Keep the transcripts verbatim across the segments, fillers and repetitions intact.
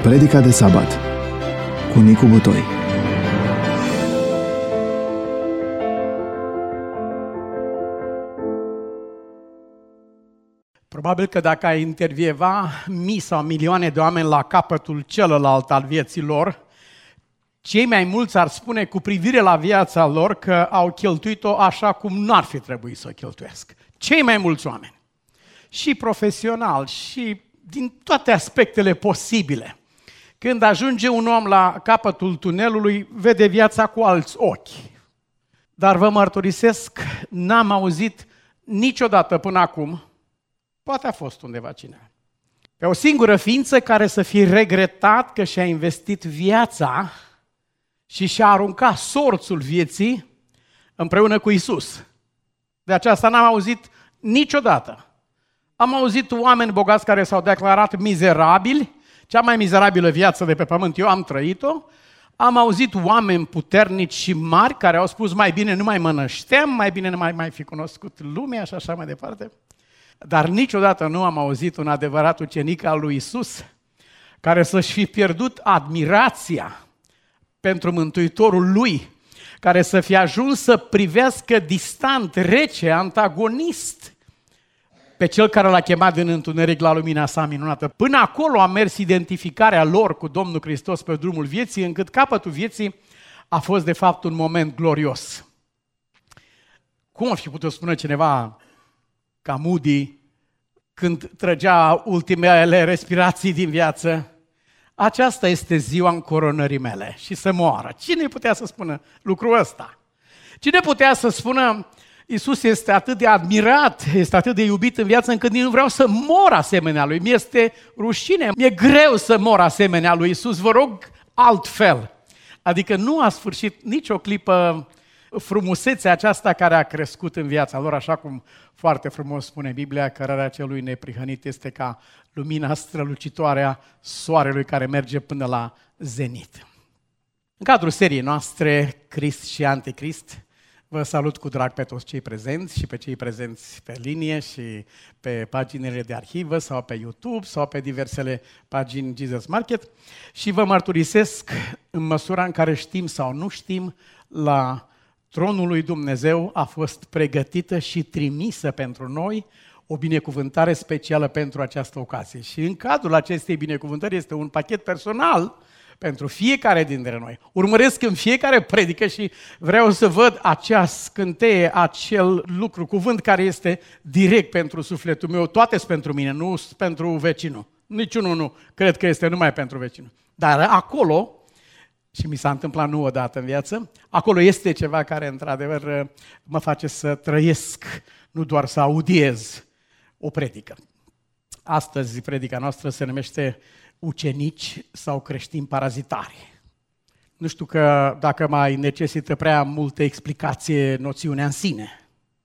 Predica de sabat cu Nicu Butoi. Probabil că dacă ai intervieva mii sau milioane de oameni la capătul celălalt al vieții lor, cei mai mulți ar spune cu privire la viața lor că au cheltuit-o așa cum n-ar fi trebuit să o cheltuiesc. Cei mai mulți oameni. Și profesional, și din toate aspectele posibile. Când ajunge un om la capătul tunelului, vede viața cu alți ochi. Dar vă mărturisesc, n-am auzit niciodată până acum, poate a fost undeva cineva, pe o singură ființă care să fi regretat că și-a investit viața și și-a aruncat sorțul vieții împreună cu Isus. De aceasta n-am auzit niciodată. Am auzit oameni bogați care s-au declarat mizerabili, cea mai mizerabilă viață de pe pământ, eu am trăit-o. Am auzit oameni puternici și mari care au spus mai bine nu mai mă nășteam, mai bine nu mai mai fi cunoscut lumea și așa mai departe. Dar niciodată nu am auzit un adevărat ucenic al lui Isus care să-și fi pierdut admirația pentru Mântuitorul lui, care să fi ajuns să privească distant, rece, antagonist pe cel care l-a chemat din întuneric la lumina sa minunată. Până acolo a mers identificarea lor cu Domnul Hristos pe drumul vieții, încât capătul vieții a fost de fapt un moment glorios. Cum ar fi putut spune cineva ca Moody când trăgea ultimele respirații din viață? Aceasta este ziua încoronării mele și să moară. Cine putea să spună lucrul ăsta? Cine putea să spună Iisus este atât de admirat, este atât de iubit în viață încât nici nu vreau să mor asemenea lui. Mi-este rușine, mi-e greu să mor asemenea lui Iisus, vă rog altfel. Adică nu a sfârșit nicio clipă frumusețea aceasta care a crescut în viața lor, așa cum foarte frumos spune Biblia, cărarea celui neprihănit este ca lumina strălucitoare a soarelui care merge până la zenit. În cadrul seriei noastre, Crist și Anticrist, vă salut cu drag pe toți cei prezenți și pe cei prezenți pe linie și pe paginile de arhivă sau pe YouTube sau pe diversele pagini Jesus Market și vă mărturisesc în măsura în care știm sau nu știm, la tronul lui Dumnezeu a fost pregătită și trimisă pentru noi o binecuvântare specială pentru această ocazie. Și în cadrul acestei binecuvântări este un pachet personal pentru fiecare dintre noi. Urmăresc în fiecare predică și vreau să văd acea scânteie, acel lucru, cuvânt care este direct pentru sufletul meu. Toate sunt pentru mine, nu sunt pentru vecinul. Niciunul nu cred că este numai pentru vecinul. Dar acolo, și mi s-a întâmplat nu odată în viață, acolo este ceva care într-adevăr mă face să trăiesc, nu doar să audiez o predică. Astăzi predica noastră se numește ucenici sau creștini parazitari. Nu știu că dacă mai necesită prea multă explicație noțiunea în sine,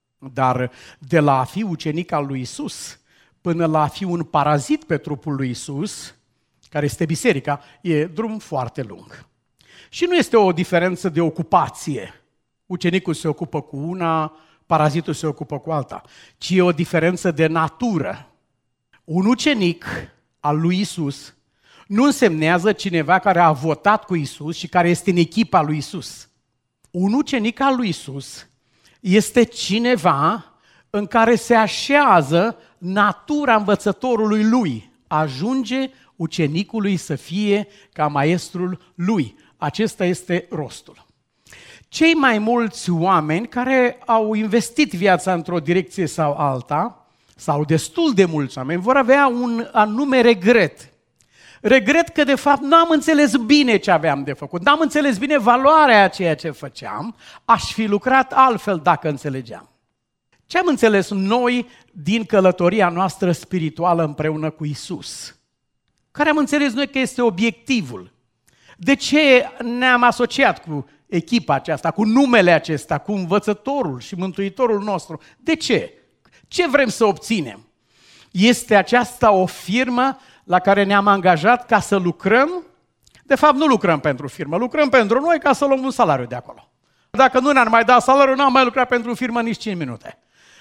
dar de la a fi ucenic al lui Isus până la a fi un parazit pe trupul lui Isus, care este biserica, e drum foarte lung. Și nu este o diferență de ocupație. Ucenicul se ocupă cu una, parazitul se ocupă cu alta, ci e o diferență de natură. Un ucenic al lui Isus nu însemnează cineva care a votat cu Isus și care este în echipa lui Isus. Un ucenic al lui Isus este cineva în care se așează natura învățătorului lui. Ajunge ucenicului să fie ca maestrul lui. Acesta este rostul. Cei mai mulți oameni care au investit viața într-o direcție sau alta, sau destul de mulți oameni, vor avea un anume regret. Regret că, de fapt, n-am înțeles bine ce aveam de făcut, n-am înțeles bine valoarea a ceea ce făceam, aș fi lucrat altfel dacă înțelegeam. Ce am înțeles noi din călătoria noastră spirituală împreună cu Isus? Care am înțeles noi că este obiectivul? De ce ne-am asociat cu echipa aceasta, cu numele acesta, cu învățătorul și mântuitorul nostru? De ce? Ce vrem să obținem? Este aceasta o firmă la care ne-am angajat ca să lucrăm? De fapt, nu lucrăm pentru firmă, lucrăm pentru noi ca să luăm un salariu de acolo. Dacă nu ne-ar mai da salariu, n-am mai lucrat pentru firmă nici cinci minute.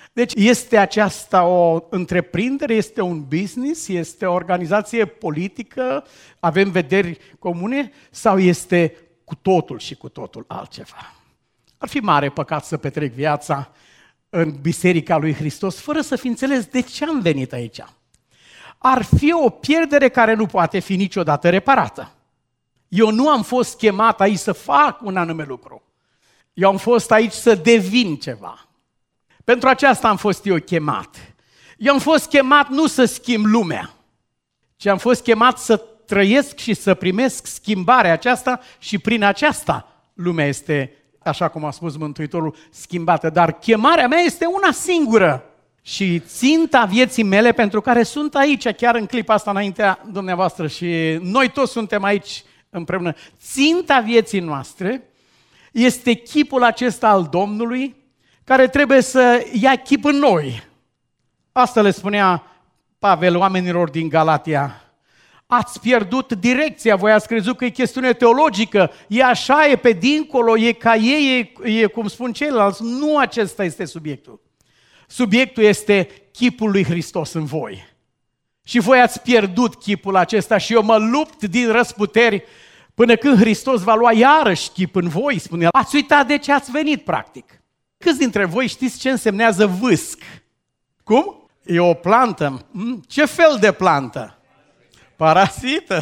Deci este aceasta o întreprindere, este un business, este o organizație politică, avem vederi comune sau este cu totul și cu totul altceva? Ar fi mare păcat să petrec viața în Biserica lui Hristos fără să fi înțeles de ce am venit aici. Ar fi o pierdere care nu poate fi niciodată reparată. Eu nu am fost chemat aici să fac un anume lucru. Eu am fost aici să devin ceva. Pentru aceasta am fost eu chemat. Eu am fost chemat nu să schimb lumea, ci am fost chemat să trăiesc și să primesc schimbarea aceasta și prin aceasta lumea este, așa cum a spus Mântuitorul, schimbată. Dar chemarea mea este una singură și ținta vieții mele pentru care sunt aici, chiar în clipa asta înaintea dumneavoastră și noi toți suntem aici împreună. Ținta vieții noastre este chipul acesta al Domnului care trebuie să ia chip în noi. Asta le spunea Pavel oamenilor din Galatia. Ați pierdut direcția, voi ați crezut că e chestiune teologică, e așa, e pe dincolo, e ca ei, e, e cum spun ceilalți. Nu acesta este subiectul. Subiectul este chipul lui Hristos în voi. Și voi ați pierdut chipul acesta și eu mă lupt din răsputeri până când Hristos va lua iarăși chip în voi, spune el. Ați uitat de ce ați venit, practic. Câți dintre voi știți ce însemnează vâsc? Cum? E o plantă. Ce fel de plantă? Parazită.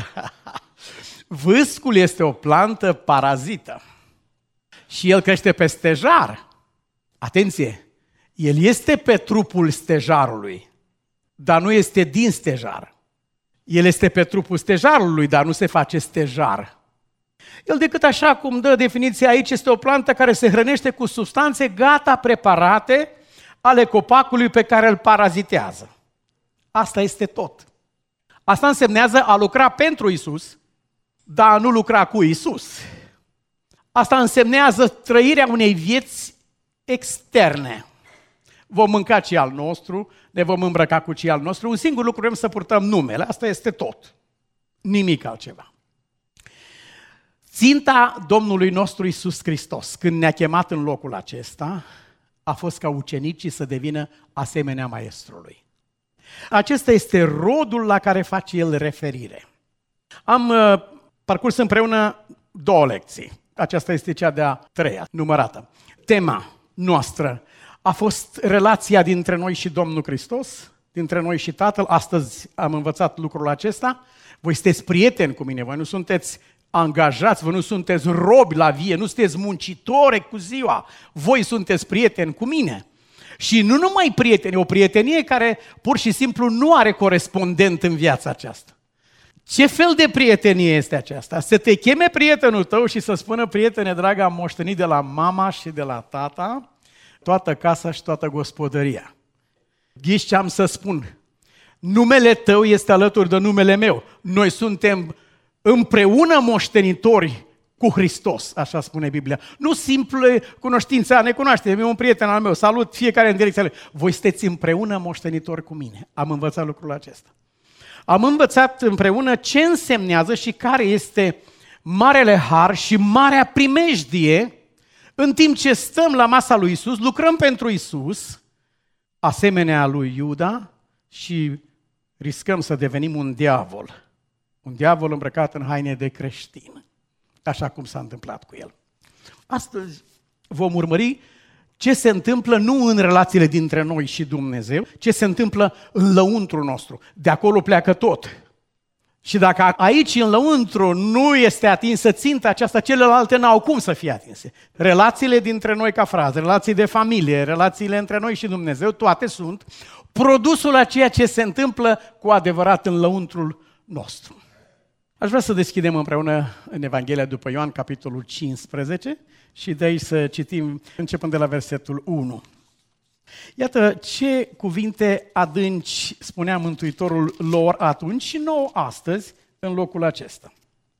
Vâscul este o plantă parazită. Și el crește pe stejar. Atenție! El este pe trupul stejarului, dar nu este din stejar. El este pe trupul stejarului, dar nu se face stejar. El decât așa cum dă definiția aici, este o plantă care se hrănește cu substanțe gata preparate ale copacului pe care îl parazitează. Asta este tot. Asta însemnează a lucra pentru Isus, dar a nu lucra cu Isus. Asta însemnează trăirea unei vieți externe. Vom mânca ce al nostru, ne vom îmbrăca cu ce al nostru, un singur lucru vrem să purtăm numele, asta este tot. Nimic altceva. Ținta Domnului nostru Iisus Hristos, când ne-a chemat în locul acesta, a fost ca ucenicii să devină asemenea maestrului. Acesta este rodul la care face el referire. Am uh, parcurs împreună două lecții. Aceasta este cea de-a treia, numărată. Tema noastră a fost relația dintre noi și Domnul Hristos, dintre noi și Tatăl. Astăzi am învățat lucrul acesta. Voi sunteți prieteni cu mine, voi nu sunteți angajați, voi nu sunteți robi la vie, nu sunteți muncitori cu ziua, voi sunteți prieteni cu mine. Și nu numai prieteni, o prietenie care pur și simplu nu are corespondent în viața aceasta. Ce fel de prietenie este aceasta? Să te cheme prietenul tău și să spună, prietene dragă, am moștenit de la mama și de la tata toată casa și toată gospodăria. Ghiși ce am să spun? Numele tău este alături de numele meu. Noi suntem împreună moștenitori cu Hristos, așa spune Biblia. Nu simple cunoștință, a ne cunoaște, e un prieten al meu, salut fiecare în direcția lui. Voi sunteți împreună moștenitori cu mine. Am învățat lucrul acesta. Am învățat împreună ce însemnează și care este marele har și marea primejdie în timp ce stăm la masa lui Isus, lucrăm pentru Isus, asemenea lui Iuda, și riscăm să devenim un diavol. Un diavol îmbrăcat în haine de creștin, așa cum s-a întâmplat cu el. Astăzi vom urmări ce se întâmplă nu în relațiile dintre noi și Dumnezeu, ce se întâmplă în lăuntrul nostru. De acolo pleacă tot. Și dacă aici în lăuntru nu este atinsă ținta aceasta, celelalte n-au cum să fie atinse. Relațiile dintre noi ca frază, relații de familie, relațiile între noi și Dumnezeu, toate sunt produsul a ceea ce se întâmplă cu adevărat în lăuntrul nostru. Aș vrea să deschidem împreună în Evanghelia după Ioan, capitolul cincisprezece, și de aici să citim începând de la versetul unu. Iată ce cuvinte adânci spunea Mântuitorul lor atunci și nouă astăzi în locul acesta.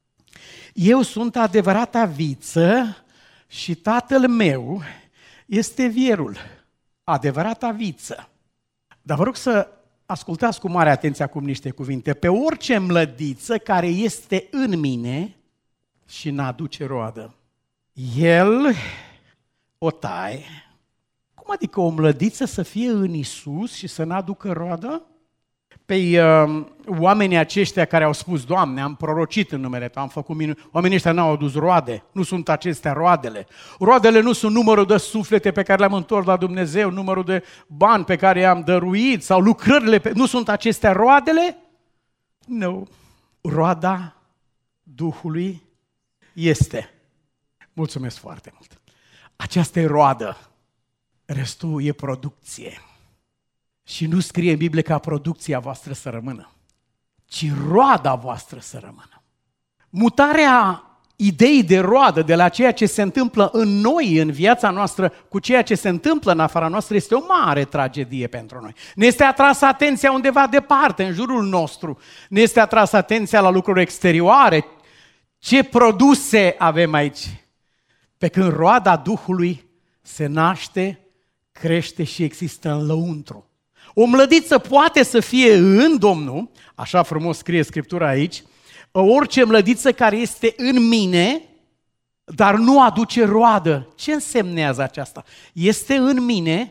Eu sunt adevărata viță și Tatăl meu este vierul, adevărata viță. Dar vă rog să ascultați cu mare atenție acum niște cuvinte. Pe orice mlădiță care este în mine și n-aduce roadă, el o taie. Cum Cum adică o mlădiță să fie în Isus și să n-aducă roadă? Păi uh, oamenii aceștia care au spus, Doamne, am prorocit în numele Tău, am făcut minuni, oamenii ăștia n-au adus roade, nu sunt acestea roadele. Roadele nu sunt numărul de suflete pe care le-am întors la Dumnezeu, numărul de bani pe care i-am dăruit sau lucrările, pe... nu sunt acestea roadele? Nu. Roada Duhului este. Mulțumesc foarte mult. Aceasta e roadă, restul e producție. Și nu scrie în Biblie ca producția voastră să rămână, ci roada voastră să rămână. Mutarea ideii de roadă de la ceea ce se întâmplă în noi, în viața noastră, cu ceea ce se întâmplă în afara noastră, este o mare tragedie pentru noi. Ne este atrasă atenția undeva departe, în jurul nostru. Ne este atrasă atenția la lucruri exterioare. Ce produse avem aici? Pe când roada Duhului se naște, crește și există în lăuntru. O mlădiță poate să fie în Domnul, așa frumos scrie Scriptura aici, orice mlădiță care este în mine, dar nu aduce roadă. Ce însemnează aceasta? Este în mine,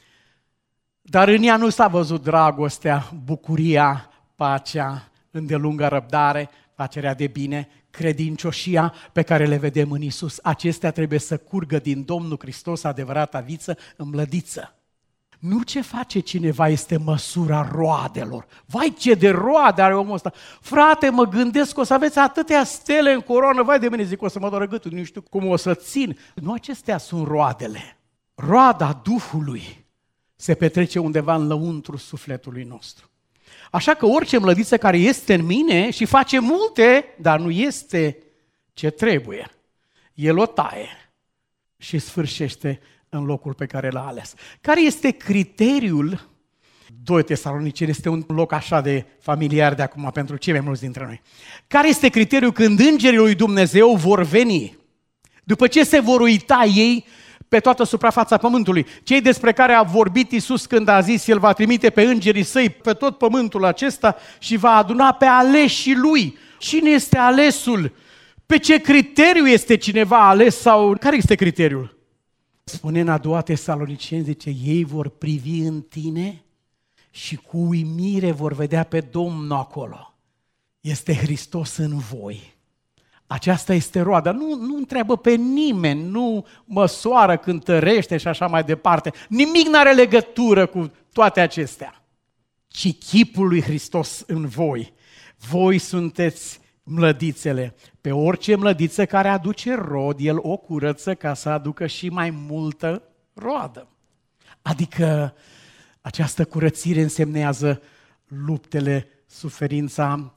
dar în ea nu s-a văzut dragostea, bucuria, pacea, îndelunga răbdare, facerea de bine, credincioșia pe care le vedem în Isus. Acestea trebuie să curgă din Domnul Hristos, adevărata viță, în mlădiță. Nu ce face cineva este măsura roadelor. Vai, ce de roade are omul ăsta! Frate, mă gândesc că o să aveți atâtea stele în coroană, vai de mine, zic, o să mă doară gâtul, nu știu cum o să țin. Nu acestea sunt roadele. Roada Duhului se petrece undeva în lăuntru sufletului nostru. Așa că orice mlădiță care este în mine și face multe, dar nu este ce trebuie, el o taie și sfârșește în locul pe care l-a ales. Care este criteriul? doi Tesaloniceni este un loc așa de familiar de acum pentru cei mai mulți dintre noi. Care este criteriul când îngerii lui Dumnezeu vor veni? După ce se vor uita ei pe toată suprafața pământului. Cei despre care a vorbit Iisus când a zis, El va trimite pe îngerii săi pe tot pământul acesta și va aduna pe aleșii lui. Cine este alesul? Pe ce criteriu este cineva ales sau care este criteriul? Spune în a doua Tesaloniceni, zice, ei vor privi în tine și cu uimire vor vedea pe Domnul acolo. Este Hristos în voi. Aceasta este roada. Nu, nu întreabă pe nimeni, nu măsoară, cântărește și așa mai departe. Nimic n-are legătură cu toate acestea. Ci chipul lui Hristos în voi. Voi sunteți mlădițele. Pe orice mlădiță care aduce rod, el o curăță ca să aducă și mai multă roadă. Adică această curățire însemnează luptele, suferința,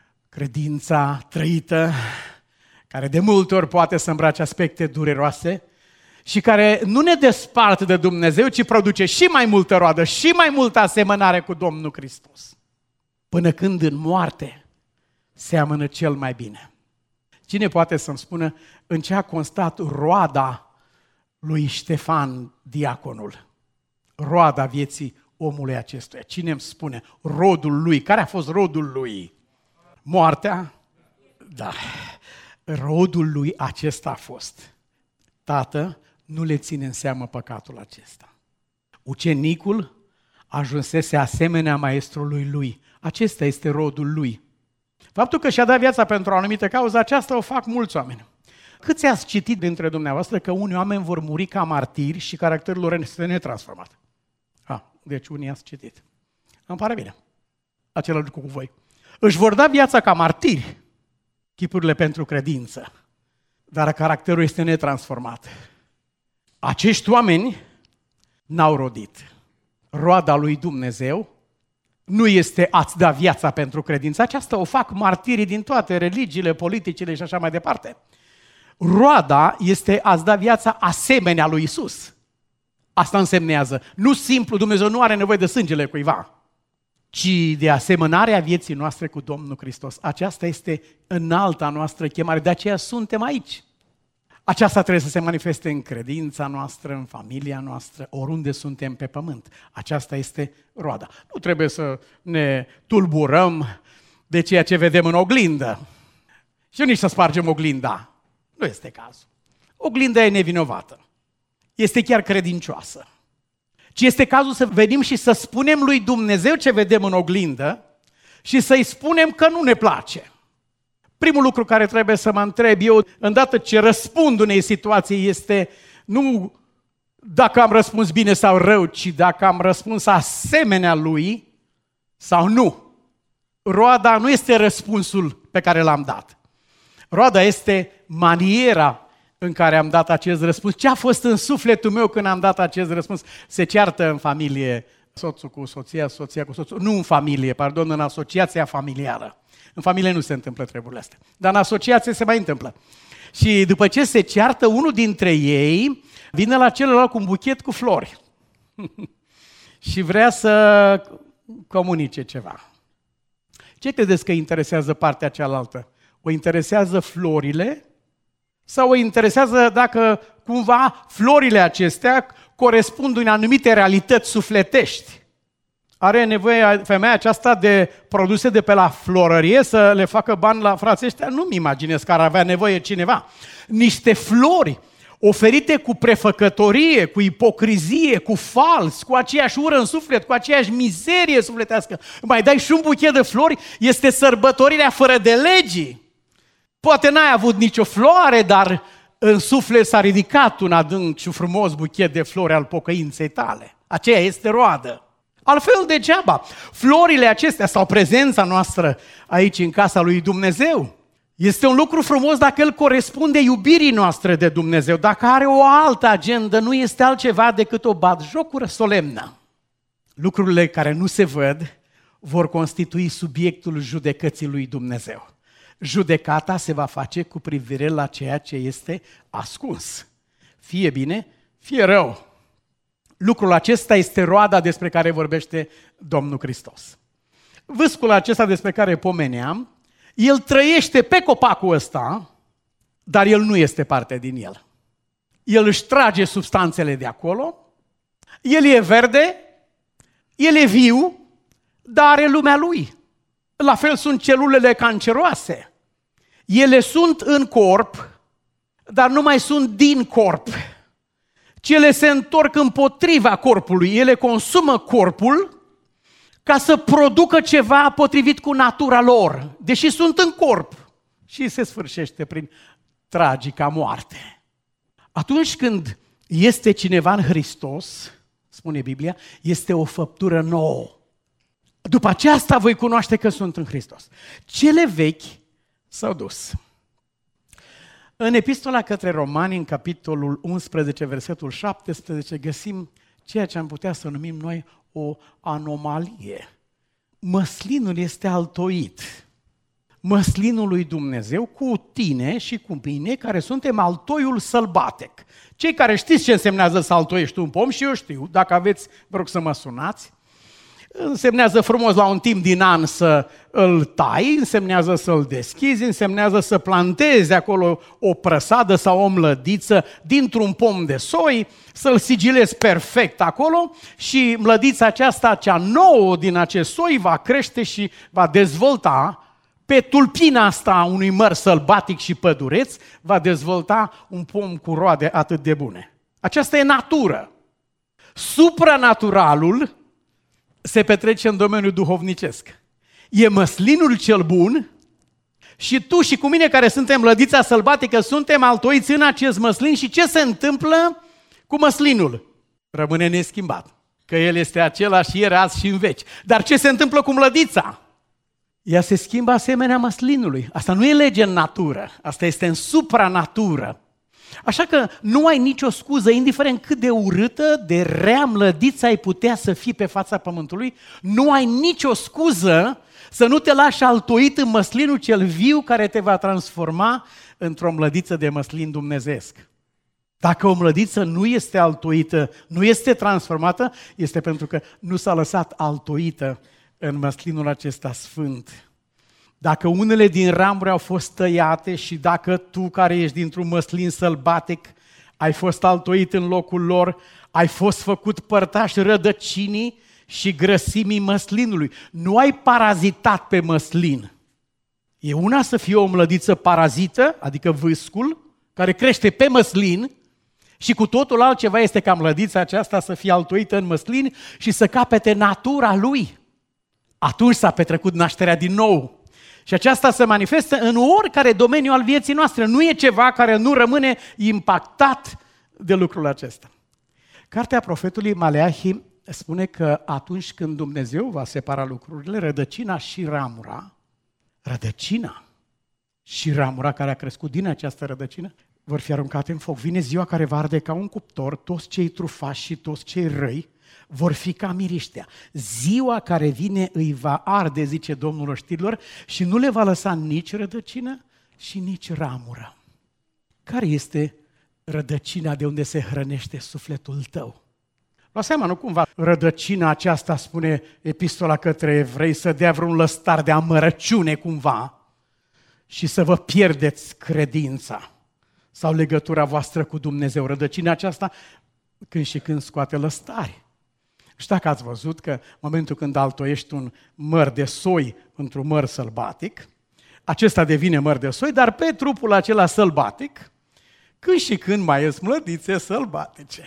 credința trăită, care de multe ori poate să îmbrace aspecte dureroase și care nu ne despart de Dumnezeu, ci produce și mai multă roadă, și mai multă asemănare cu Domnul Hristos. Până când în moarte seamănă cel mai bine. Cine poate să-mi spună în ce a constat roada lui Ștefan, diaconul? Roada vieții omului acestuia. Cine îmi spune rodul lui? Care a fost rodul lui? Moartea? Da. Rodul lui acesta a fost. Tată, nu le ține în seamă păcatul acesta. Ucenicul ajunsese asemenea maestrului lui. Acesta este rodul lui. Faptul că și-a dat viața pentru o anumită cauză, aceasta o fac mulți oameni. Câți ați citit dintre dumneavoastră că unii oameni vor muri ca martiri și caracterul lor este netransformat? Ah, deci unii ați citit. Îmi pare bine. Același lucru cu voi. Își vor da viața ca martiri, chipurile pentru credință, dar caracterul este netransformat. Acești oameni n-au rodit. Roada lui Dumnezeu nu este a-ți da viața pentru credință. Aceasta o fac martirii din toate religiile, politicile și așa mai departe. Roada este a-ți da viața asemenea lui Isus. Asta însemnează. Nu simplu, Dumnezeu nu are nevoie de sângele cuiva, ci de asemănarea vieții noastre cu Domnul Hristos. Aceasta este înalta noastră chemare, de aceea suntem aici. Aceasta trebuie să se manifeste în credința noastră, în familia noastră, oriunde suntem pe pământ. Aceasta este roada. Nu trebuie să ne tulburăm de ceea ce vedem în oglindă. Și nici să spargem oglinda. Nu este cazul. Oglinda e nevinovată. Este chiar credincioasă. ci este cazul să venim și să spunem lui Dumnezeu ce vedem în oglindă și să-i spunem că nu ne place. Primul lucru care trebuie să mă întreb eu, îndată ce răspund unei situații, este nu dacă am răspuns bine sau rău, ci dacă am răspuns asemenea lui sau nu. Roada nu este răspunsul pe care l-am dat. Roada este maniera în care am dat acest răspuns. Ce a fost în sufletul meu când am dat acest răspuns? Se ceartă în familie soțul cu soția, soția cu soțul. Nu în familie, pardon, în asociația familială. În familie nu se întâmplă treburile astea, dar în asociație se mai întâmplă. Și după ce se ceartă, unul dintre ei vine la celălalt cu un buchet cu flori și vrea să comunice ceva. Ce credeți că interesează partea cealaltă? O interesează florile sau o interesează dacă cumva florile acestea corespund unei anumite realități sufletești? Are nevoie femeia aceasta de produse de pe la florărie să le facă bani la frații ăștia? Nu-mi imaginez că ar avea nevoie cineva. Niște flori oferite cu prefăcătorie, cu ipocrizie, cu fals, cu aceeași ură în suflet, cu aceeași mizerie sufletească. Mai dai și un buchet de flori, este sărbătorirea fără de legii. Poate n-ai avut nicio floare, dar în suflet s-a ridicat un adânc și frumos buchet de flori al pocăinței tale. Aceea este roadă. Altfel degeaba. Florile acestea sau prezența noastră aici în casa lui Dumnezeu este un lucru frumos dacă el corespunde iubirii noastre de Dumnezeu. Dacă are o altă agendă, nu este altceva decât o batjocură solemnă. Lucrurile care nu se văd vor constitui subiectul judecății lui Dumnezeu. Judecata se va face cu privire la ceea ce este ascuns. Fie bine, fie rău. Lucrul acesta este roada despre care vorbește Domnul Hristos. Vâscul acesta despre care pomeneam, el trăiește pe copacul ăsta, dar el nu este parte din el. El își trage substanțele de acolo, el e verde, el e viu, dar are lumea lui. La fel sunt celulele canceroase. Ele sunt în corp, dar nu mai sunt din corp. Cele se întorc împotriva corpului, ele consumă corpul ca să producă ceva potrivit cu natura lor, deși sunt în corp și se sfârșește prin tragica moarte. Atunci când este cineva în Hristos, spune Biblia, este o făptură nouă. După aceasta voi cunoaște că sunt în Hristos. Cele vechi s-au dus. În epistola către Romani, în capitolul unsprezece, versetul șaptesprezece, găsim ceea ce am putea să numim noi o anomalie. Măslinul este altoit. Măslinul lui Dumnezeu cu tine și cu mine, care suntem altoiul sălbatic. Cei care știți ce însemnează să altoiești un pom, și eu știu, dacă aveți, vă rog să mă sunați, însemnează frumos la un timp din an să îl tai, însemnează să-l deschizi, însemnează să plantezi acolo o prăsadă sau o mlădiță dintr-un pom de soi, să-l sigilezi perfect acolo și mlădița aceasta, cea nouă din acest soi, va crește și va dezvolta pe tulpina asta a unui măr sălbatic și pădureț, va dezvolta un pom cu roade atât de bune. Aceasta e natură. Supranaturalul se petrece în domeniul duhovnicesc. E măslinul cel bun și tu și cu mine, care suntem lădița sălbatică, suntem altoiți în acest măslin. Și ce se întâmplă cu măslinul? Rămâne neschimbat, că el este același ieri, azi și în veci. Dar ce se întâmplă cu mlădița? Ea se schimbă asemenea măslinului. Asta nu e lege în natură, asta este în supranatură. Așa că nu ai nicio scuză, indiferent cât de urâtă, de rea mlădiță ai putea să fii pe fața pământului, nu ai nicio scuză să nu te lași altoit în măslinul cel viu care te va transforma într-o mlădiță de măslin dumnezeesc. Dacă o mlădiță nu este altoită, nu este transformată, este pentru că nu s-a lăsat altoită în măslinul acesta sfânt. Dacă unele din ramuri au fost tăiate și dacă tu, care ești dintr-un măslin sălbatic, ai fost altoit în locul lor, ai fost făcut părtaș rădăcinii și grăsimii măslinului. Nu ai parazitat pe măslin. E una să fie o mlădiță parazită, adică vâscul, care crește pe măslin, Și cu totul altceva este ca mlădița aceasta să fie altoită în măslin și să capete natura lui. Atunci s-a petrecut nașterea din nou. Și aceasta se manifestă în oricare domeniu al vieții noastre. Nu e ceva care nu rămâne impactat de lucrul acesta. Cartea profetului Maleahi spune că atunci când Dumnezeu va separa lucrurile, rădăcina și ramura, rădăcina și ramura care a crescut din această rădăcină, vor fi aruncate în foc. Vine ziua care va arde ca un cuptor, toți cei trufași și toți cei răi vor fi ca miriștea. Ziua care vine îi va arde, zice Domnul oștirilor, și nu le va lăsa nici rădăcină și nici ramură. Care este rădăcina de unde se hrănește sufletul tău? La seama, nu cumva rădăcina aceasta, spune epistola către evrei, să dea vreun lăstar de amărăciune cumva și să vă pierdeți credința sau legătura voastră cu Dumnezeu. Rădăcina aceasta când și când scoate lăstari. Și dacă ați văzut că în momentul când altoiești un măr de soi într-un măr sălbatic, acesta devine măr de soi, dar pe trupul acela sălbatic, când și când mai ies mlădițe sălbatice.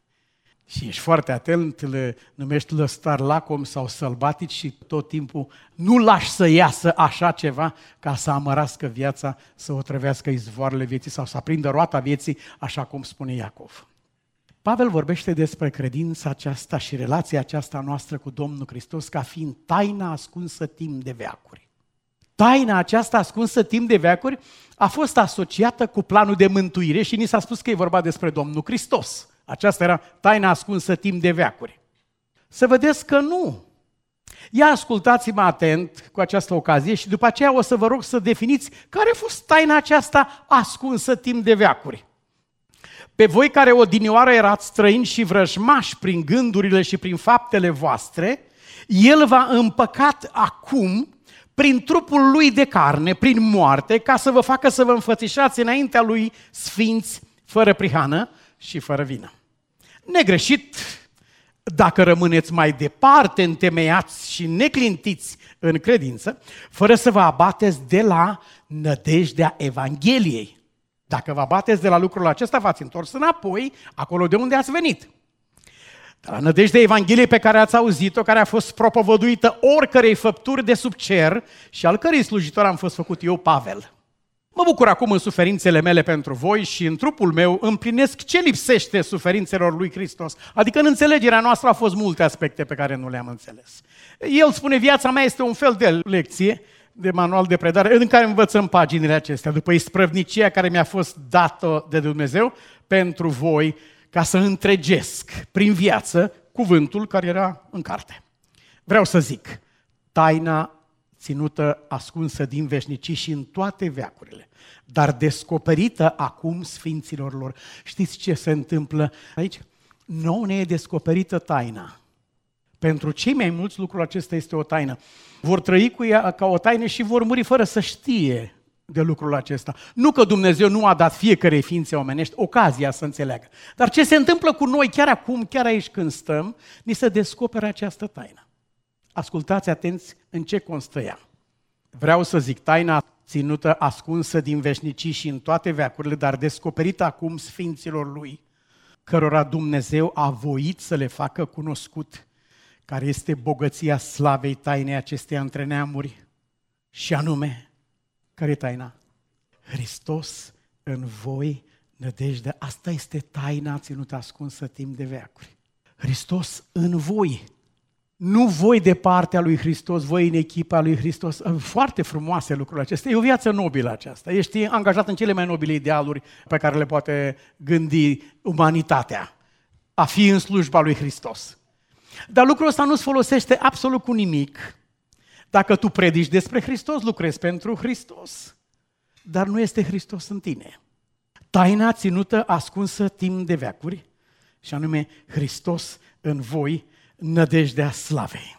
Și ești foarte atent, le numești lăstar lacom sau sălbatici și tot timpul nu lași să iasă așa ceva ca să amărască viața, să otrăvească izvoarele vieții sau să aprindă roata vieții, așa cum spune Iacov. Pavel vorbește despre credința aceasta și relația aceasta noastră cu Domnul Hristos ca fiind taina ascunsă timp de veacuri. Taina aceasta ascunsă timp de veacuri a fost asociată cu planul de mântuire și ni s-a spus că e vorba despre Domnul Hristos. Aceasta era taina ascunsă timp de veacuri. Să vedeți că nu. Ia ascultați-mă atent cu această ocazie și după aceea o să vă rog să definiți care a fost taina aceasta ascunsă timp de veacuri. Pe voi care odinioară erați străini și vrăjmași prin gândurile și prin faptele voastre, El v-a împăcat acum prin trupul Lui de carne, prin moarte, ca să vă facă să vă înfățișați înaintea Lui sfinți, fără prihană și fără vină. Negreșit, dacă rămâneți mai departe întemeiați și neclintiți în credință, fără să vă abateți de la nădejdea Evangheliei. Dacă vă abateți de la lucrul acesta, v-ați întors înapoi, acolo de unde ați venit. De la nădejdea Evangheliei pe care ați auzit-o, care a fost propovăduită oricărei făpturi de sub cer și al cărei slujitor am fost făcut eu, Pavel. Mă bucur acum în suferințele mele pentru voi și în trupul meu împlinesc ce lipsește suferințelor lui Hristos. Adică în înțelegerea noastră au fost multe aspecte pe care nu le-am înțeles. El spune, viața mea este un fel de lecție, de manual de predare, în care învățăm paginile acestea, după isprăvnicia care mi-a fost dată de Dumnezeu pentru voi, ca să întregesc prin viață cuvântul care era în carte. Vreau să zic, taina ținută ascunsă din veșnicii și în toate veacurile, dar descoperită acum sfinților lor. Știți ce se întâmplă aici? Nouă ne e descoperită taina. Pentru cei mai mulți lucrul acesta este o taină. Vor trăi cu ea ca o taină și vor muri fără să știe de lucrul acesta. Nu că Dumnezeu nu a dat fiecărei ființe omenești ocazia să înțeleagă. Dar ce se întâmplă cu noi chiar acum, chiar aici când stăm, ni se descoperă această taină. Ascultați atenți în ce constă ea. Vreau să zic, taina ținută ascunsă din veșnicii și în toate veacurile, dar descoperită acum sfinților Lui, cărora Dumnezeu a voit să le facă cunoscut, care este bogăția slavei tainei acesteia între neamuri, și anume, care e taina? Hristos în voi nădejde. Asta este taina ținută ascunsă timp de veacuri. Hristos în voi. Nu voi de partea lui Hristos, voi în echipa lui Hristos. Foarte frumoase lucrurile acestea. E o viață nobilă aceasta. Ești angajat în cele mai nobile idealuri pe care le poate gândi umanitatea. A fi în slujba lui Hristos. Dar lucrul ăsta nu-ți folosește absolut cu nimic. Dacă tu predici despre Hristos, lucrezi pentru Hristos. Dar nu este Hristos în tine. Taina ținută ascunsă timp de veacuri, și anume Hristos în voi, nădejdea slavei.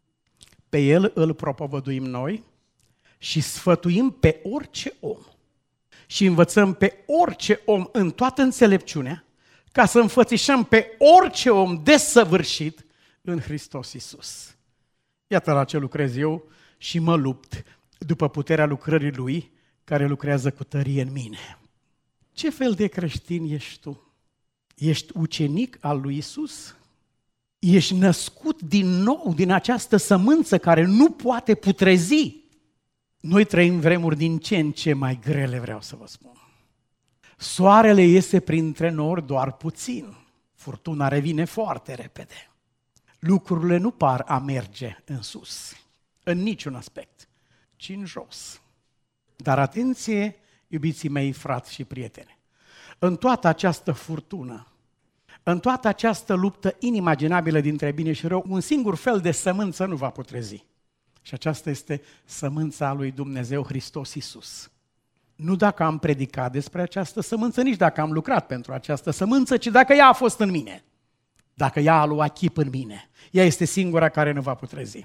Pe El îl propovăduim noi și sfătuim pe orice om și învățăm pe orice om în toată înțelepciunea ca să înfățișăm pe orice om desăvârșit în Hristos Iisus. Iată la ce lucrez eu și mă lupt după puterea lucrării Lui care lucrează cu tărie în mine. Ce fel de creștin ești tu? Ești ucenic al lui Isus? Ești născut din nou din această sămânță care nu poate putrezi? Noi trăim vremuri din ce în ce mai grele, vreau să vă spun. Soarele iese printre nori doar puțin. Furtuna revine foarte repede. Lucrurile nu par a merge în sus, în niciun aspect, ci în jos. Dar atenție, iubiții mei, frați și prieteni, în toată această furtună, în toată această luptă inimaginabilă dintre bine și rău, un singur fel de sămânță nu va putrezi. Și aceasta este sămânța lui Dumnezeu Hristos Iisus. Nu dacă am predicat despre această sămânță, nici dacă am lucrat pentru această sămânță, ci dacă ea a fost în mine. Dacă ea a luat chip în mine. Ea este singura care nu va putrezi.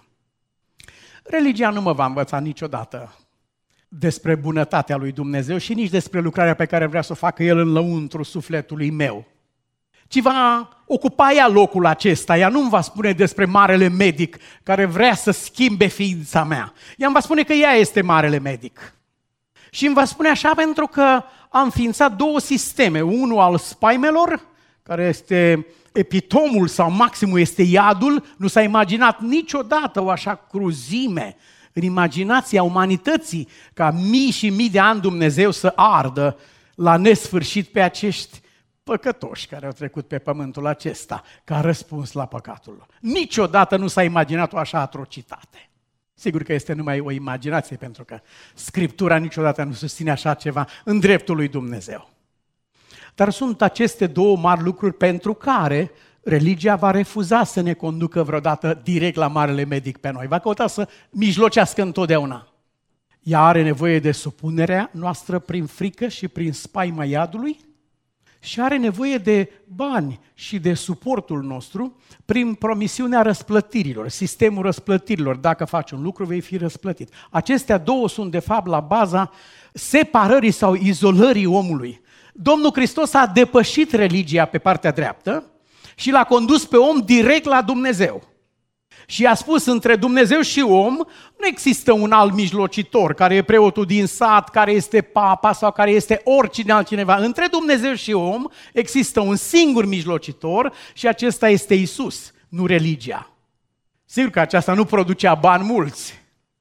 Religia nu mă va învăța niciodată despre bunătatea lui Dumnezeu și nici despre lucrarea pe care vrea să o facă El în lăuntru sufletului meu. Ci va ocupa ea locul acesta. Ea nu-mi va spune despre marele medic care vrea să schimbe ființa mea. Ea îmi va spune că ea este marele medic. Și îmi va spune așa pentru că am înființat două sisteme. Unul al spaimelor, care este epitomul sau maximul este iadul. Nu s-a imaginat niciodată o așa cruzime în imaginația umanității ca mii și mii de ani Dumnezeu să ardă la nesfârșit pe acești păcătoși care au trecut pe pământul acesta ca răspuns la păcatul lor. Niciodată nu s-a imaginat o așa atrocitate. Sigur că este numai o imaginație, pentru că Scriptura niciodată nu susține așa ceva în dreptul lui Dumnezeu. Dar sunt aceste două mari lucruri pentru care religia va refuza să ne conducă vreodată direct la marele medic pe noi. Va căuta să mijlocească întotdeauna. Ea are nevoie de supunerea noastră prin frică și prin spaima iadului și are nevoie de bani și de suportul nostru prin promisiunea răsplătirilor, sistemul răsplătirilor. Dacă faci un lucru, vei fi răsplătit. Acestea două sunt, de fapt, la baza separării sau izolării omului. Domnul Hristos a depășit religia pe partea dreaptă și l-a condus pe om direct la Dumnezeu. Și a spus, între Dumnezeu și om nu există un alt mijlocitor, care e preotul din sat, care este papa sau care este oricine altcineva. Între Dumnezeu și om există un singur mijlocitor și acesta este Iisus, nu religia. Sigur că aceasta nu producea bani mulți.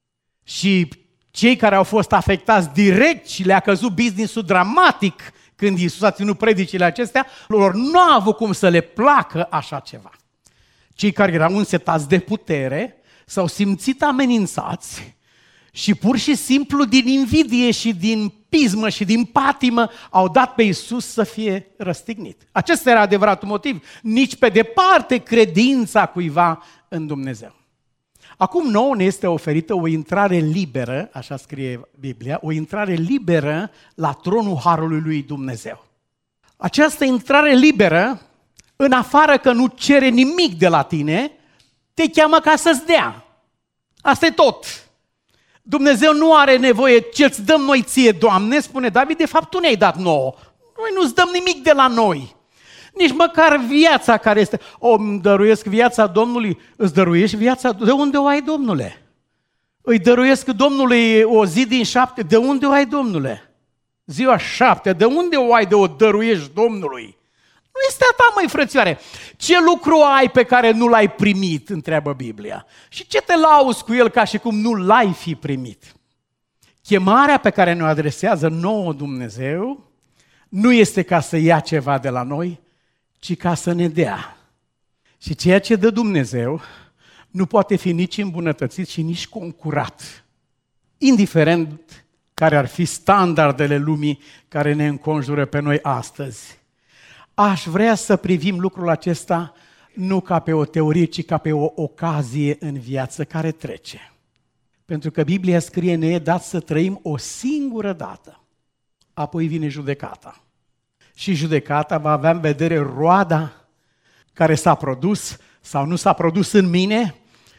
Și cei care au fost afectați direct și le-a căzut business-ul dramatic când Iisus a ținut predicile acestea, lor nu a avut cum să le placă așa ceva. Cei care erau însetați de putere s-au simțit amenințați și pur și simplu din invidie și din pismă și din patimă au dat pe Iisus să fie răstignit. Acesta era adevăratul motiv, nici pe departe credința cuiva în Dumnezeu. Acum nouă ne este oferită o intrare liberă, așa scrie Biblia, o intrare liberă la tronul Harului lui Dumnezeu. Această intrare liberă, în afară că nu cere nimic de la tine, te cheamă ca să-ți dea. Asta e tot. Dumnezeu nu are nevoie, ce-ți dăm noi ție, Doamne, spune David, de fapt tu ne-ai dat nouă. Noi nu-ți dăm nimic de la noi. Nici măcar viața care este, o, îmi dăruiesc viața Domnului, îți dăruiești viața, de unde o ai, Domnule? Îi dăruiesc Domnului o zi din șapte, de unde o ai, Domnule? Ziua șapte, de unde o ai de o dăruiești Domnului? Nu este a ta, măi, frățioare. Ce lucru ai pe care nu l-ai primit, întreabă Biblia. Și ce te lauzi cu el ca și cum nu l-ai fi primit? Chemarea pe care ne-o adresează nouă Dumnezeu nu este ca să ia ceva de la noi, ci ca să ne dea. Și ceea ce dă Dumnezeu nu poate fi nici îmbunătățit și nici concurat, indiferent care ar fi standardele lumii care ne înconjură pe noi astăzi. Aș vrea să privim lucrul acesta nu ca pe o teorie, ci ca pe o ocazie în viață care trece. Pentru că Biblia scrie, ne e dat să trăim o singură dată, apoi vine judecata. Și judecata va avea în vedere roada care s-a produs sau nu s-a produs în mine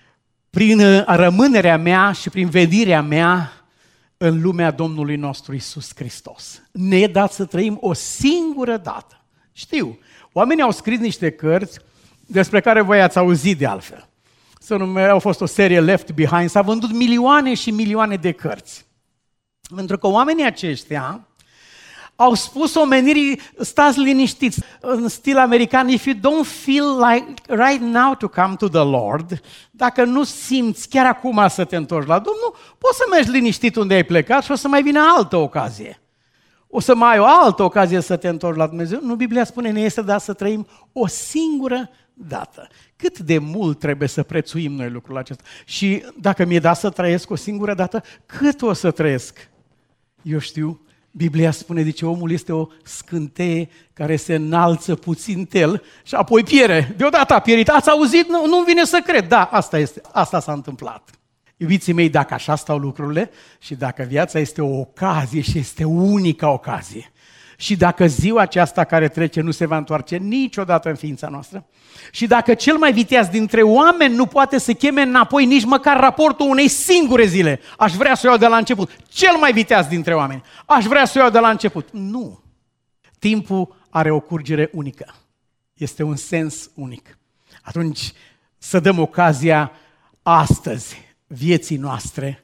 prin rămânerea mea și prin venirea mea în lumea Domnului nostru Iisus Hristos. Ne e dat să trăim o singură dată. Știu, oamenii au scris niște cărți despre care voi ați auzit de altfel. Să nume, au fost o serie Left Behind, s-a vândut milioane și milioane de cărți. Pentru că oamenii aceștia Au spus omenirii, stați liniștiți, în stil american, if you don't feel like right now to come to the Lord, dacă nu simți chiar acum să te întorci la Domnul, poți să mergi liniștit unde ai plecat și o să mai vină altă ocazie. O să mai ai o altă ocazie să te întorci la Dumnezeu. Nu, Biblia spune, ne este dat să trăim o singură dată. Cât de mult trebuie să prețuim noi lucrul acesta? Și dacă mi-e dat să trăiesc o singură dată, cât o să trăiesc? Eu știu, Biblia spune, zice, omul este o scânteie care se înalță puțin tel și apoi piere. Deodată a pierit. Ați auzit? Nu, nu-mi vine să cred. Da, asta, este, asta s-a întâmplat. Iubiții mei, dacă așa stau lucrurile și dacă viața este o ocazie și este unica ocazie și dacă ziua aceasta care trece nu se va întoarce niciodată în ființa noastră și dacă cel mai viteaz dintre oameni nu poate să cheme înapoi nici măcar raportul unei singure zile, aș vrea să o iau de la început. Cel mai viteaz dintre oameni, aș vrea să o iau de la început. Nu. Timpul are o curgere unică. Este un sens unic. Atunci să dăm ocazia astăzi vieții noastre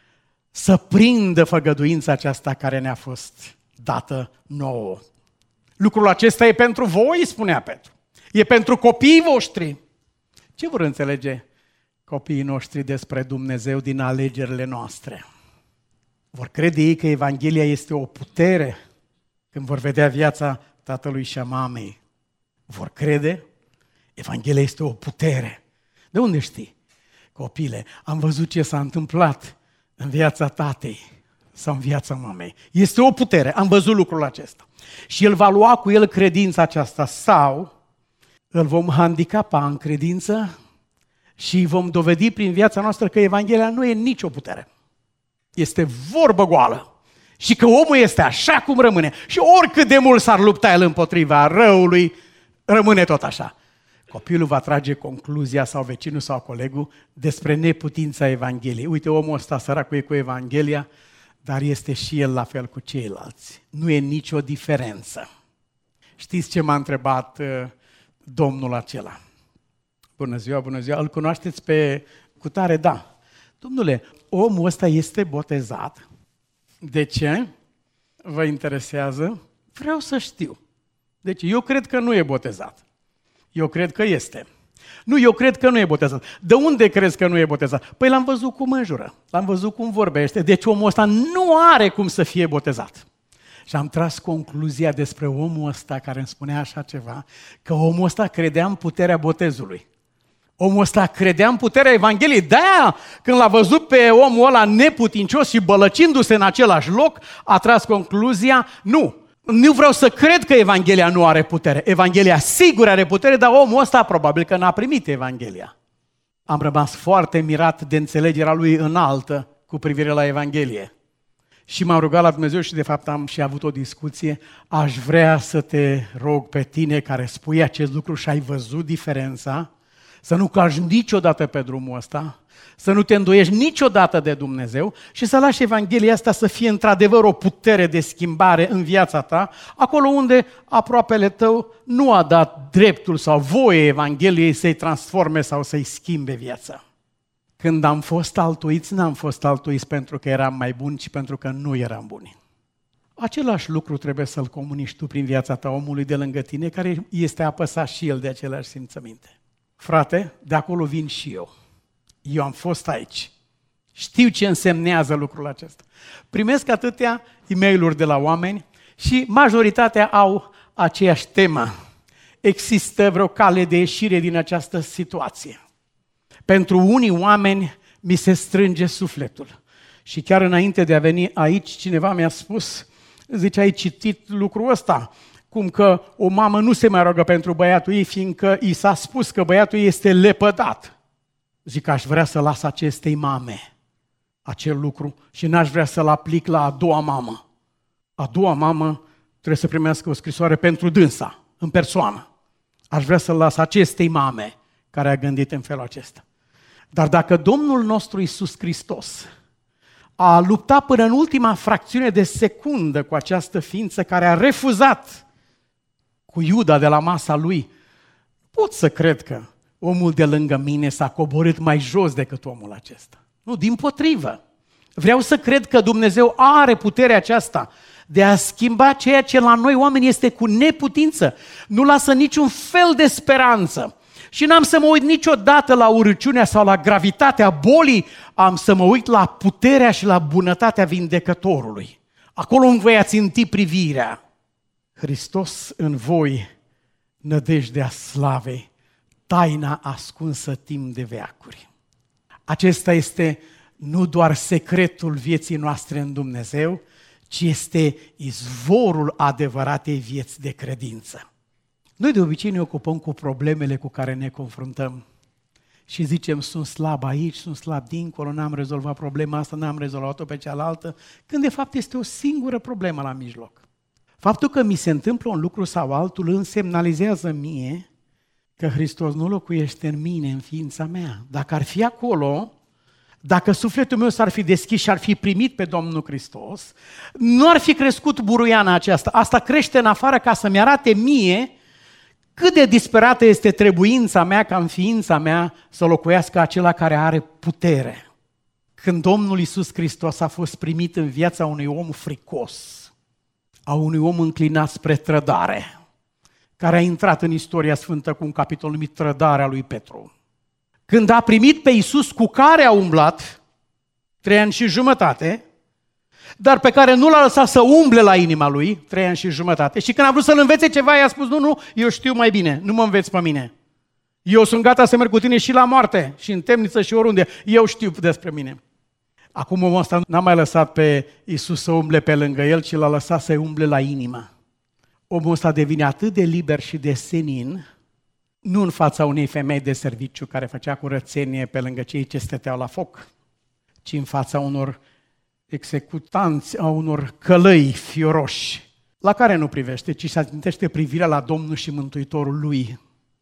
să prindă făgăduința aceasta care ne-a fost dată nouă. Lucrul acesta e pentru voi, spunea Petru. E pentru copiii voștri. Ce vor înțelege copiii noștri despre Dumnezeu din alegerile noastre? Vor crede ei că Evanghelia este o putere când vor vedea viața tatălui și a mamei. Vor crede? Evanghelia este o putere. De unde știi? Copile, am văzut ce s-a întâmplat în viața tatei sau în viața mamei. Este o putere, am văzut lucrul acesta. Și el va lua cu el credința aceasta sau îl vom handicapa în credință și vom dovedi prin viața noastră că Evanghelia nu e nicio putere. Este vorbă goală. Și că omul este așa cum rămâne. Și oricât de mult s-ar lupta el împotriva răului, rămâne tot așa. Copilul va trage concluzia sau vecinul sau colegul despre neputința Evangheliei. Uite, omul ăsta săracul e cu Evanghelia, dar este și el la fel cu ceilalți. Nu e nicio diferență. Știți ce m-a întrebat uh, domnul acela? Bună ziua, bună ziua, îl cunoașteți pe cutare? Da. Domnule, omul ăsta este botezat. De ce? Vă interesează? Vreau să știu. Deci eu cred că nu e botezat. Eu cred că este. Nu, eu cred că nu e botezat. De unde crezi că nu e botezat? Păi l-am văzut cum înjură, l-am văzut cum vorbește, deci omul ăsta nu are cum să fie botezat. Și am tras concluzia despre omul ăsta care îmi spunea așa ceva, că omul ăsta credea în puterea botezului. Omul ăsta credea în puterea Evangheliei. De-aia, când l-a văzut pe omul ăla neputincios și bălăcindu-se în același loc, a tras concluzia, nu, nu vreau să cred că Evanghelia nu are putere. Evanghelia sigur are putere, dar omul ăsta probabil că n-a primit Evanghelia. Am rămas foarte mirat de înțelegerea lui înaltă cu privire la Evanghelie. Și m-am rugat la Dumnezeu și de fapt am și avut o discuție. Aș vrea să te rog pe tine care spui acest lucru și ai văzut diferența, să nu calci niciodată pe drumul ăsta, să nu te îndoiești niciodată de Dumnezeu și să lași Evanghelia asta să fie într-adevăr o putere de schimbare în viața ta, acolo unde aproapele tău nu a dat dreptul sau voie Evangheliei să-i transforme sau să-i schimbe viața. Când am fost altuiți, n-am fost altuiți pentru că eram mai buni, ci pentru că nu eram buni. Același lucru trebuie să-l comunici tu prin viața ta omului de lângă tine, care este apăsat și el de aceleași simțăminte. Frate, de acolo vin și eu. Eu am fost aici. Știu ce însemnează lucrul acesta. Primesc atâtea e-mail-uri de la oameni și majoritatea au aceeași temă. Există vreo cale de ieșire din această situație. Pentru unii oameni mi se strânge sufletul. Și chiar înainte de a veni aici, cineva mi-a spus, zice, ai citit lucrul ăsta? Cum că o mamă nu se mai roagă pentru băiatul ei, fiindcă i s-a spus că băiatul ei este lepădat. Zic, aș vrea să las acestei mame acel lucru și n-aș vrea să-l aplic la a doua mamă. A doua mamă trebuie să primească o scrisoare pentru dânsa, în persoană. Aș vrea să-l las acestei mame care a gândit în felul acesta. Dar dacă Domnul nostru Iisus Hristos a luptat până în ultima fracțiune de secundă cu această ființă care a refuzat cu Iuda de la masa lui, pot să cred că omul de lângă mine s-a coborât mai jos decât omul acesta. Nu, dimpotrivă. Vreau să cred că Dumnezeu are puterea aceasta de a schimba ceea ce la noi oameni este cu neputință. Nu lasă niciun fel de speranță. Și n-am să mă uit niciodată la urăciunea sau la gravitatea bolii, am să mă uit la puterea și la bunătatea vindecătorului. Acolo îmi voi ținti privirea. Hristos în voi, nădejdea slavei, taina ascunsă timp de veacuri. Acesta este nu doar secretul vieții noastre în Dumnezeu, ci este izvorul adevăratei vieți de credință. Noi de obicei ne ocupăm cu problemele cu care ne confruntăm și zicem, sunt slab aici, sunt slab dincolo, n-am rezolvat problema asta, n-am rezolvat-o pe cealaltă, când de fapt este o singură problemă la mijloc. Faptul că mi se întâmplă un lucru sau altul îmi semnalizează mie că Hristos nu locuiește în mine, în ființa mea. Dacă ar fi acolo, dacă sufletul meu s-ar fi deschis și ar fi primit pe Domnul Hristos, nu ar fi crescut buruiana aceasta. Asta crește în afară ca să-mi arate mie cât de disperată este trebuința mea ca în ființa mea să locuiască acela care are putere. Când Domnul Iisus Hristos a fost primit în viața unui om fricos, a unui om înclinat spre trădare, care a intrat în istoria sfântă cu un capitol numit Trădarea lui Petru. Când a primit pe Iisus cu care a umblat trei ani și jumătate, dar pe care nu l-a lăsat să umble la inima lui trei ani și jumătate. Și când a vrut să-l învețe ceva, i-a spus, nu, nu, eu știu mai bine, nu mă înveți pe mine. Eu sunt gata să merg cu tine și la moarte, și în temniță și oriunde. Eu știu despre mine. Acum omul ăsta n-a mai lăsat pe Iisus să umble pe lângă el, ci l-a lăsat să umble la inimă. Omul ăsta devine atât de liber și de senin, nu în fața unei femei de serviciu care făcea curățenie pe lângă cei ce stăteau la foc, ci în fața unor executanți, a unor călăi fioroși, la care nu privește, ci se atintește privirea la Domnul și Mântuitorul lui.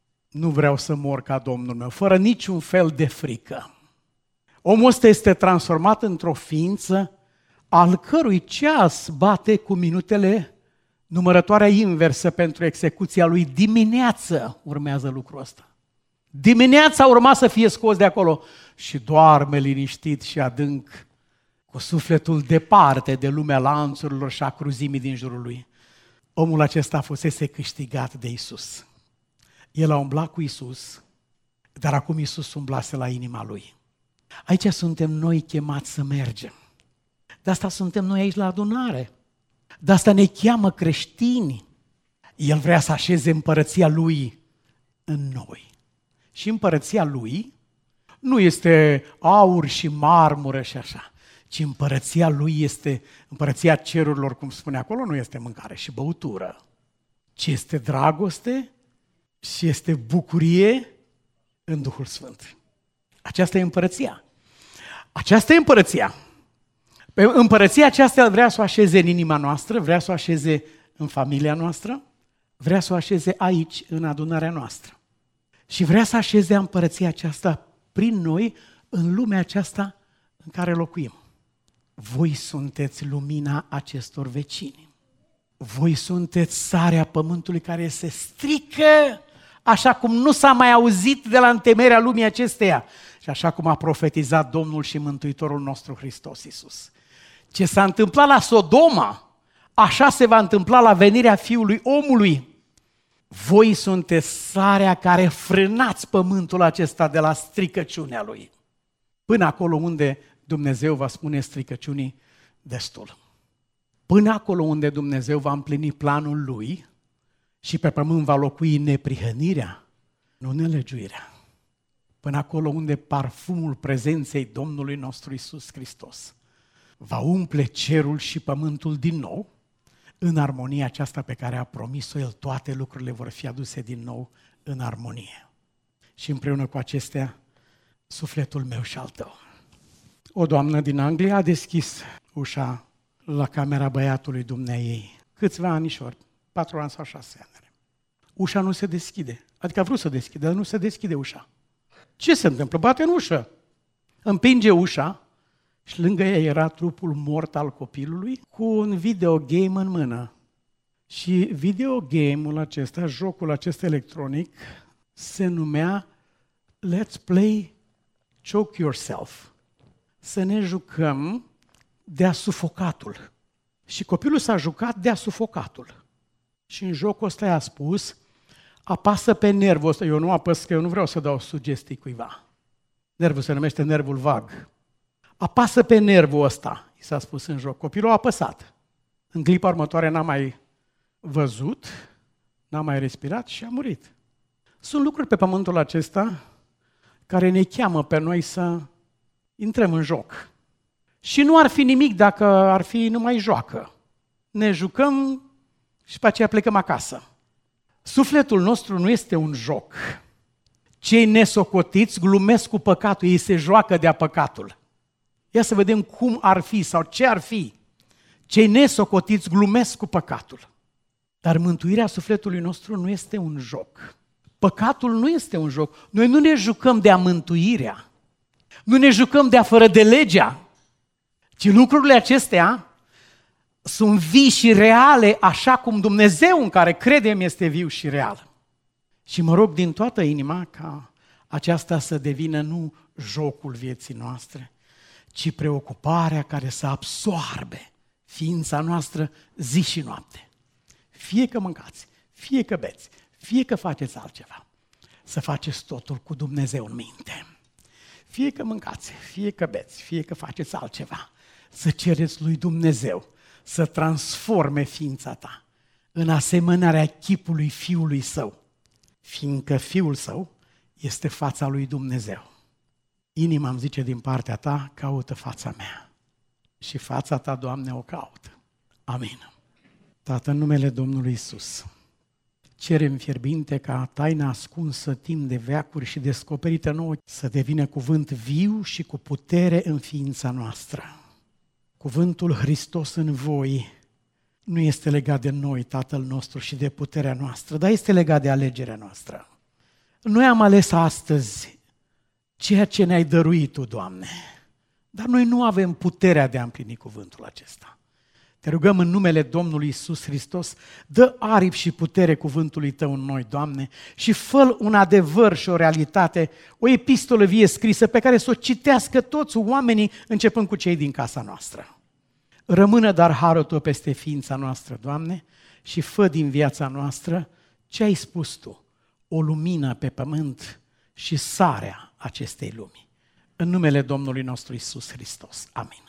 Nu vreau să mor ca Domnul meu, fără niciun fel de frică. Omul ăsta este transformat într-o ființă al cărui ceas bate cu minutele numărătoarea inversă pentru execuția lui. Dimineață urmează lucrul ăsta. Dimineața urma să fie scos de acolo și doarme liniștit și adânc, cu sufletul departe de lumea lanțurilor și a cruzimii din jurul lui. Omul acesta fusese câștigat de Iisus. El a umblat cu Iisus, dar acum Iisus umblase la inima lui. Aici suntem noi chemați să mergem. De asta suntem noi aici la adunare. De asta ne cheamă creștini. El vrea să așeze împărăția lui în noi. Și împărăția lui nu este aur și marmură și așa, ci împărăția lui este, împărăția cerurilor, cum spune acolo, nu este mâncare și băutură, ci este dragoste și este bucurie în Duhul Sfânt. Aceasta e împărăția. Aceasta e împărăția. Pe împărăția aceasta vrea să o așeze în inima noastră, vrea să o așeze în familia noastră, vrea să o așeze aici, în adunarea noastră. Și vrea să așeze împărăția aceasta prin noi, în lumea aceasta în care locuim. Voi sunteți lumina acestor vecini. Voi sunteți sarea pământului care se strică, așa cum nu s-a mai auzit de la întemeierea lumii acesteia și așa cum a profetizat Domnul și Mântuitorul nostru Hristos Iisus. Ce s-a întâmplat la Sodoma, așa se va întâmpla la venirea Fiului Omului. Voi sunteți sarea care frânați pământul acesta de la stricăciunea lui. Până acolo unde Dumnezeu va spune stricăciunii destul. Până acolo unde Dumnezeu va împlini planul lui și pe pământ va locui neprihănirea, nu nelegiuirea. Până acolo unde parfumul prezenței Domnului nostru Iisus Hristos va umple cerul și pământul din nou, în armonia aceasta pe care a promis-o El, toate lucrurile vor fi aduse din nou în armonie. Și împreună cu acestea, sufletul meu și al tău. O doamnă din Anglia a deschis ușa la camera băiatului dumneaei. Câțiva anișori, patru ani sau șase ani. Ușa nu se deschide. Adică a vrut să deschide, dar nu se deschide ușa. Ce se întâmplă? Bate în ușă. Împinge ușa și lângă ea era trupul mort al copilului cu un videogame în mână. Și videogame-ul acesta, jocul acesta electronic, se numea Let's Play Choke Yourself. Să ne jucăm de-a sufocatul. Și copilul s-a jucat de-a sufocatul. Și în jocul ăsta i-a spus, apasă pe nervul ăsta. Eu nu apăs, că eu nu vreau să dau sugestii cuiva. Nervul se numește nervul vag. Apasă pe nervul ăsta, i s-a spus în joc. Copilul a apăsat. În clipa următoare n-a mai văzut, n-a mai respirat și a murit. Sunt lucruri pe pământul acesta care ne cheamă pe noi să intrăm în joc. Și nu ar fi nimic dacă ar fi numai joacă. Ne jucăm și pe aceea plecăm acasă. Sufletul nostru nu este un joc. Cei nesocotiți glumesc cu păcatul, ei se joacă de-a păcatul. Ia să vedem cum ar fi sau ce ar fi. Cei nesocotiți glumesc cu păcatul. Dar mântuirea sufletului nostru nu este un joc. Păcatul nu este un joc. Noi nu ne jucăm de-a mântuirea. Nu ne jucăm de-a fără de legea. Ci lucrurile acestea sunt vii și reale, așa cum Dumnezeu în care credem este viu și real. Și mă rog din toată inima ca aceasta să devină nu jocul vieții noastre, ci preocuparea care să absoarbe ființa noastră zi și noapte. Fie că mâncați, fie că beți, fie că faceți altceva, să faceți totul cu Dumnezeu în minte. Fie că mâncați, fie că beți, fie că faceți altceva, să cereți lui Dumnezeu să transforme ființa ta în asemănarea chipului Fiului Său, fiindcă Fiul Său este fața lui Dumnezeu. Inima îmi zice din partea ta, caută fața mea. Și fața ta, Doamne, o caut. Amin. Tată, în numele Domnului Iisus, cerem fierbinte ca taina ascunsă timp de veacuri și descoperită nouă să devină cuvânt viu și cu putere în ființa noastră. Cuvântul Hristos în voi nu este legat de noi, Tatăl nostru, și de puterea noastră, dar este legat de alegerea noastră. Noi am ales astăzi ceea ce ne-ai dăruit Tu, Doamne, dar noi nu avem puterea de a împlini cuvântul acesta. Te rugăm în numele Domnului Iisus Hristos, dă aripi și putere cuvântului Tău în noi, Doamne, și fă un adevăr și o realitate, o epistolă vie scrisă pe care să o citească toți oamenii, începând cu cei din casa noastră. Rămână dar harul Tău peste ființa noastră, Doamne, și fă din viața noastră ce ai spus Tu, o lumină pe pământ și sarea acestei lumi. În numele Domnului nostru Iisus Hristos. Amin.